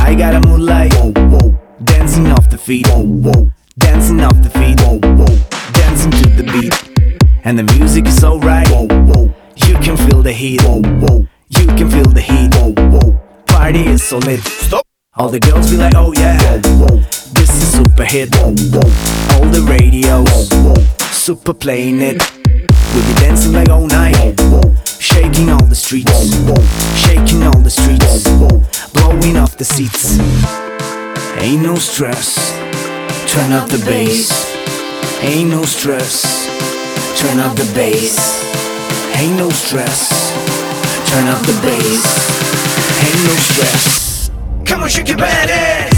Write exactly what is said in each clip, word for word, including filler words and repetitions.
I gotta move like whoa, whoa. Dancing off the feet, whoa, whoa. Dancing off the feet, whoa, whoa. Dancing to the beat, and the music is so right, whoa, whoa. You can feel the heat, whoa, whoa. You can feel the heat, whoa, whoa. Party is so lit, stop. All the girls be like, oh yeah, whoa, whoa. This is super hit, whoa, whoa. All the radios, whoa, whoa. Super playing it. We'll be dancing like all night, whoa, whoa. Shaking all the streets, whoa, whoa. Shaking all the streets, whoa, whoa. Blowing off the seats. Ain't no stress, turn up the bass. Ain't no stress, turn up the bass. Ain't no stress, turn up the bass. Ain't no stress. Come on, shake your body.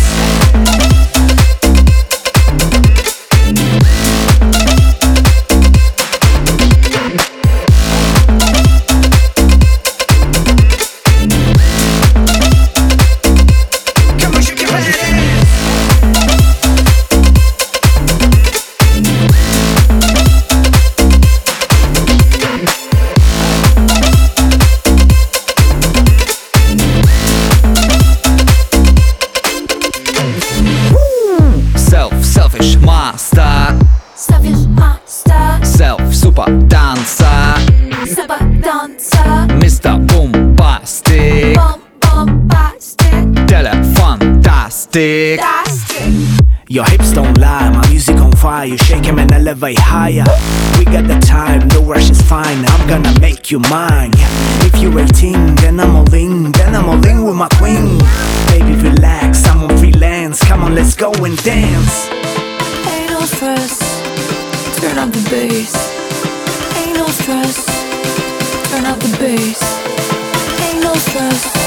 Selfish master, Selfish master, self super dancer, super dancer, Mister Bombastic, bomb bombastic, Tele fantastic. fantastic. Your hips don't lie, my music on fire. You shake 'em and elevate higher. We got the time, no rush is fine. I'm gonna make you mine. If you're eighteen, then I'm all in. Then I'm all in with my queen. Baby, relax, I'm on freelance. Come on, let's go and dance. Ain't no stress, turn up the bass. Ain't no stress, turn up the bass. Ain't no stress.